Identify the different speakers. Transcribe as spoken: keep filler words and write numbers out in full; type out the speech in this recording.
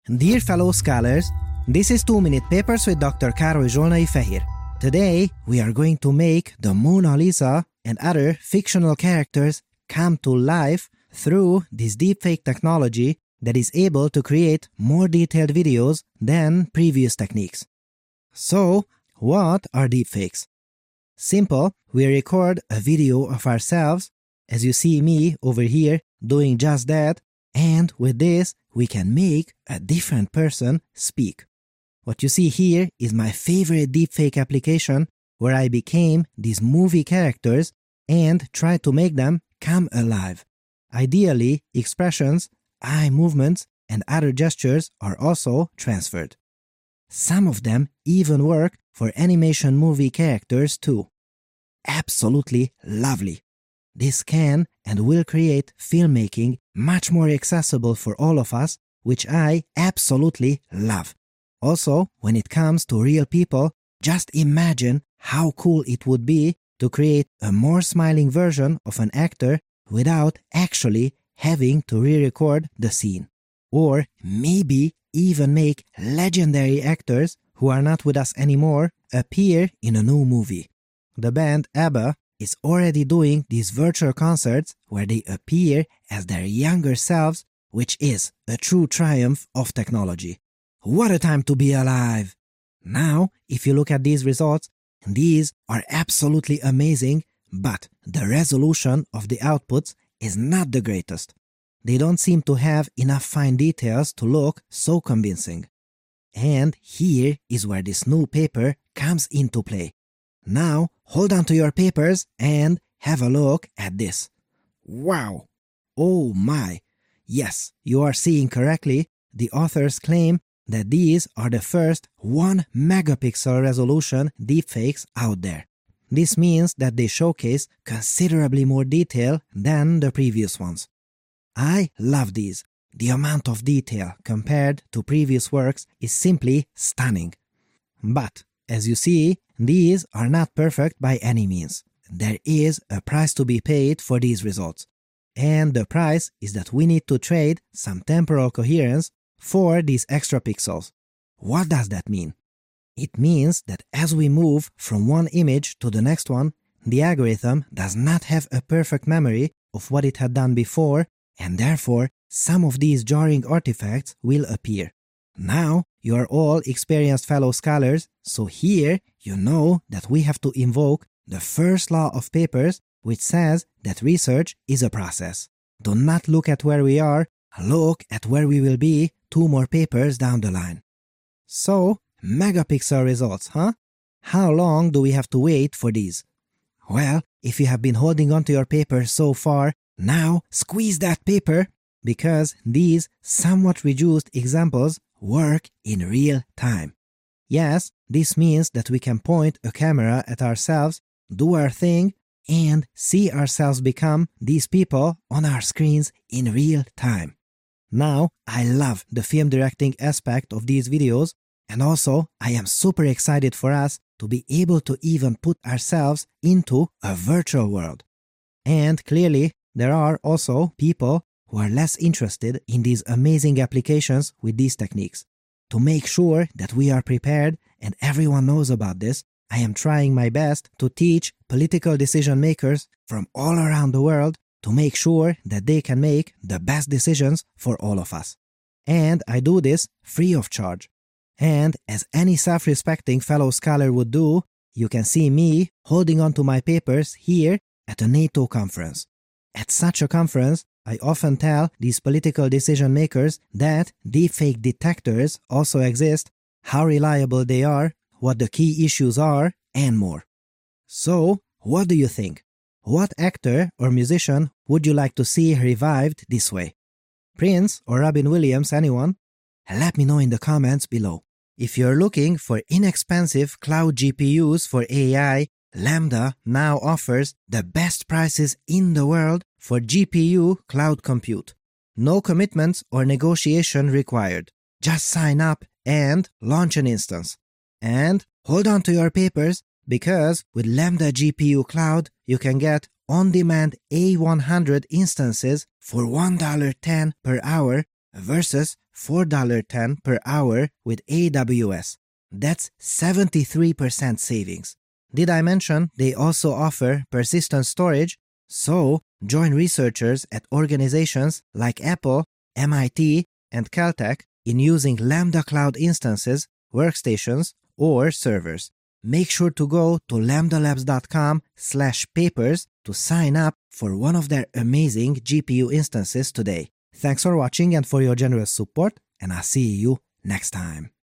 Speaker 1: Dear fellow scholars, this is two minute Papers with Doctor Károly Zsolnai Fehér. Today, we are going to make the Mona Lisa and other fictional characters come to life through this deepfake technology that is able to create more detailed videos than previous techniques. So, what are deepfakes? Simple, we record a video of ourselves, as you see me over here doing just that, and with this, we can make a different person speak. What you see here is my favorite deepfake application where I became these movie characters and tried to make them come alive. Ideally, expressions, eye movements, and other gestures are also transferred. Some of them even work for animation movie characters too. Absolutely lovely. This can and will create filmmaking much more accessible for all of us, which I absolutely love. Also, when it comes to real people, just imagine how cool it would be to create a more smiling version of an actor without actually having to re-record the scene. Or maybe even make legendary actors who are not with us anymore appear in a new movie. The band ABBA is already doing these virtual concerts where they appear as their younger selves, which is a true triumph of technology. What a time to be alive! Now, if you look at these results, these are absolutely amazing, but the resolution of the outputs is not the greatest. They don't seem to have enough fine details to look so convincing. And here is where this new paper comes into play. Now, hold on to your papers and have a look at this. Wow! Oh my! Yes, you are seeing correctly. The authors claim that these are the first one megapixel resolution deepfakes out there. This means that they showcase considerably more detail than the previous ones. I love these. The amount of detail compared to previous works is simply stunning. But, as you see, these are not perfect by any means. There is a price to be paid for these results. And the price is that we need to trade some temporal coherence for these extra pixels. What does that mean? It means that as we move from one image to the next one, the algorithm does not have a perfect memory of what it had done before, and therefore some of these jarring artifacts will appear. Now, you are all experienced fellow scholars, so here you know that we have to invoke the first law of papers, which says that research is a process. Do not look at where we are, look at where we will be two more papers down the line. So, megapixel results, huh? How long do we have to wait for these? Well, if you have been holding on to your paper so far, now squeeze that paper, because these somewhat reduced examples work in real time. Yes, this means that we can point a camera at ourselves, do our thing, and see ourselves become these people on our screens in real time. Now, I love the film directing aspect of these videos, and also I am super excited for us to be able to even put ourselves into a virtual world. And clearly, there are also people who are less interested in these amazing applications with these techniques. To make sure that we are prepared and everyone knows about this, I am trying my best to teach political decision makers from all around the world to make sure that they can make the best decisions for all of us. And I do this free of charge. And as any self-respecting fellow scholar would do, you can see me holding on to my papers here at a NATO conference. At such a conference, I often tell these political decision makers that deepfake detectors also exist, how reliable they are, what the key issues are, and more. So, what do you think? What actor or musician would you like to see revived this way? Prince or Robin Williams, anyone? Let me know in the comments below. If you're looking for inexpensive cloud G P Us for A I, Lambda now offers the best prices in the world for G P U cloud compute. No commitments or negotiation required. Just sign up and launch an instance. And hold on to your papers, because with Lambda G P U Cloud, you can get on-demand A one hundred instances for one dollar ten per hour versus four dollars and ten cents per hour with A W S. That's seventy-three percent savings. Did I mention they also offer persistent storage? So, join researchers at organizations like Apple, M I T, and Caltech in using Lambda Cloud instances, workstations, or servers. Make sure to go to lambdalabs.com slash papers to sign up for one of their amazing G P U instances today. Thanks for watching and for your generous support, and I'll see you next time.